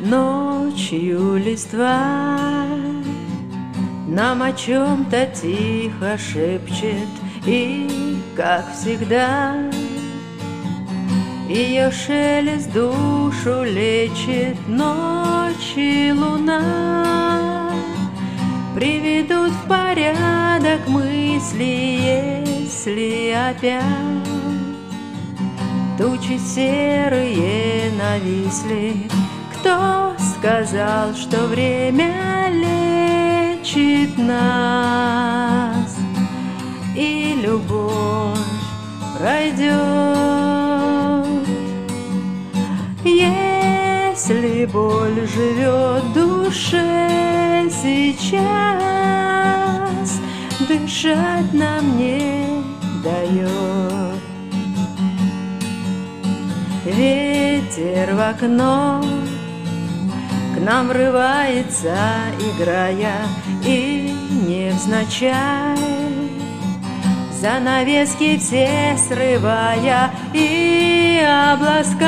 Ночью листва нам о чем-то тихо шепчет, и, как всегда, ее шелест душу лечит. Ночи луна приведут в порядок мысли, если опять тучи серые нависли. Кто сказал, что время лечит нас, и любовь пройдет? Если боль живет в душе сейчас, дышать нам не дает. Ветер в окно к нам врывается, играя, и невзначай занавески все срывая, и обласкав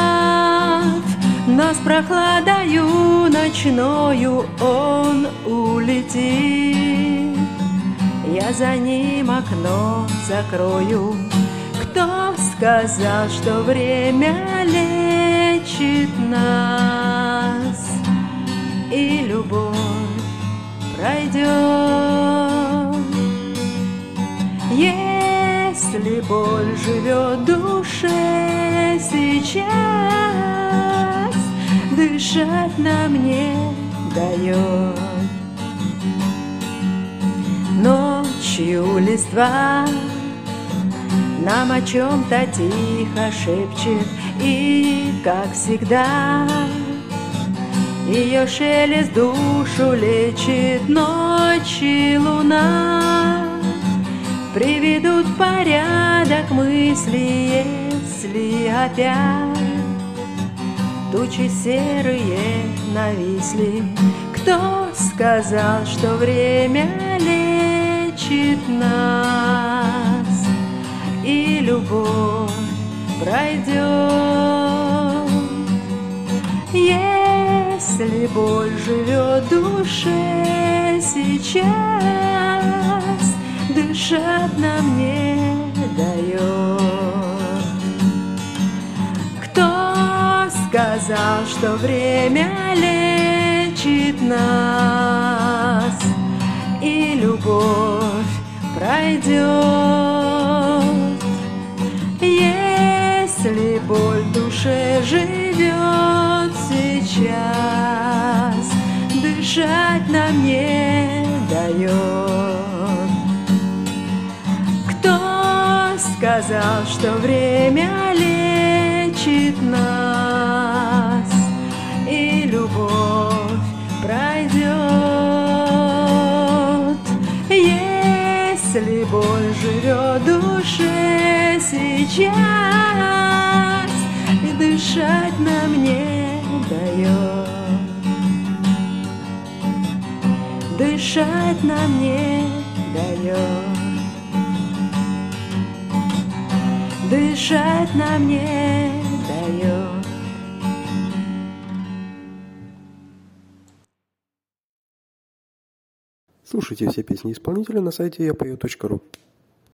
нас прохладою ночною, он улетит. Я за ним окно закрою. Кто сказал, что время лечит нас, и любовь пройдет? Если боль живет в душе сейчас, дышать нам не дает. Ночью листва нам о чем-то тихо шепчет, и, как всегда, ее шелест душу лечит. Ночи луна приведут в порядок мысли, если опять тучи серые нависли. Кто сказал, что время лечит нас, и любовь пройдет? Если боль живет в душе сейчас, дышать нам не дает. Кто сказал, что время лечит нас, и любовь пройдет? Если боль в душе живет сейчас, дышать нам не дает. Кто сказал, что время лечит нас, и любовь пройдет? Если боль живет в душе сейчас, и дышать нам не дает, дышать нам не дает, дышать нам не дает. Слушайте все песни исполнителя на сайте yapeo.ru.